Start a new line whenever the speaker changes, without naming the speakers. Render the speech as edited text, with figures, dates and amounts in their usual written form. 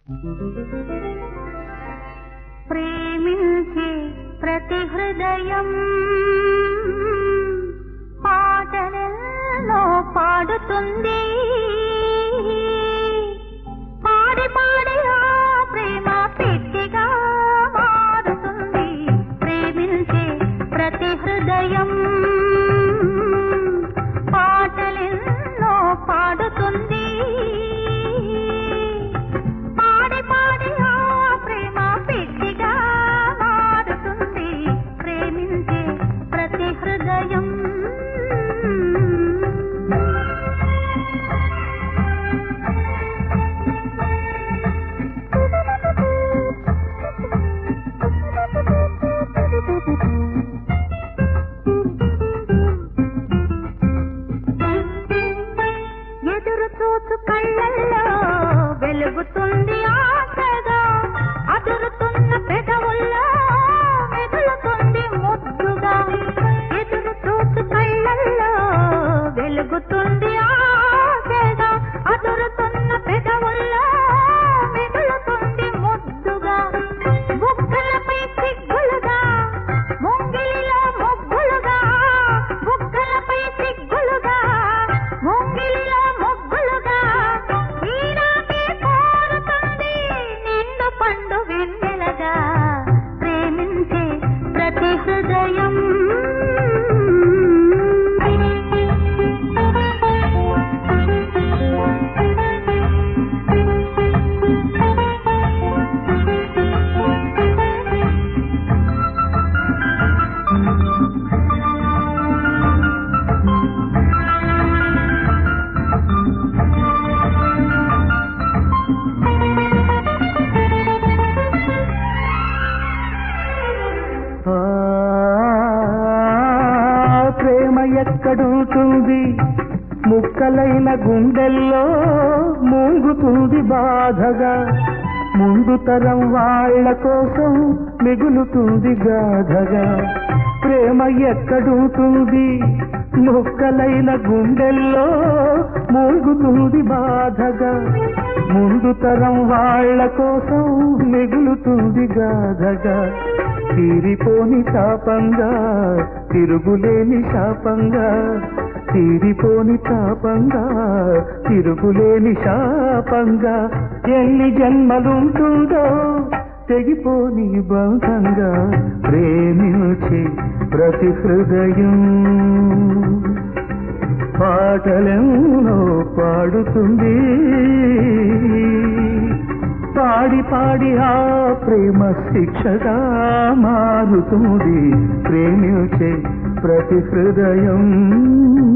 ప్రేమించే ప్రతి హృదయం పాటలలో పాడుతుంది. పాడి పాడి ఆ ప్రేమ పెట్టిగా మారుతుంది. ప్రేమించే ప్రతి హృదయం పాటలలో పాడుతుంది. పాడి పాడి ఆ ప్రేమ పెట్టిగా మారుతుంది. ప్రేమించే ప్రతి హృదయం. ఎదురు చూచు కళ్ళల్లో వెలుగుతుంది ఆశగా. అదురుతున్న పెదవుల్లో మెదులుతుంది ముద్దుగా. ఎదురు చూచు కళ్ళల్లో వెలుగుతుంది ఆశగా. అదురుతున్న పెదవుల్లో మెదులుతుంది ముద్దుగా. బుగ్గలపై సిగ్గులుగా ముంగిలిలో ముగ్గులుగా. బుగ్గలపై సిగ్గులుగా ముంగిలిలో ముగ్గులుగా. ఈనాకే కోరుతుంది నిన్ను పండు వెన్నెలగా. ప్రేమించే ప్రతి హృదయం.
ప్రేమ ఎక్కడుంటుంది? ముక్కలైన గుండెల్లో మూంగుతుంది బాధగా. ముందు తరం వాళ్ళ కోసం మిగులుతుంది గాథగా. ప్రేమ ఎక్కడుంటుంది? ముక్కలైన గుండెల్లో మూంగుతుంది బాధగా. ముందు తరం వాళ్ళ కోసం మిగులుతుంది గాథగా. తీరిపోని శాపంగా తిరుగులేని శాపంగా. తీరిపోని శాపంగా తిరుగులేని శాపంగా. ఎన్ని జన్మలుంటుందో తెగిపోని బంధంగా. ప్రేమించే ప్రతి హృదయం పాటలెన్నో పాడుతుంది. పాడి పాడి ఆ ప్రేమ శిక్షగా మారుతుంది. ప్రేమించే ప్రతి హృదయం.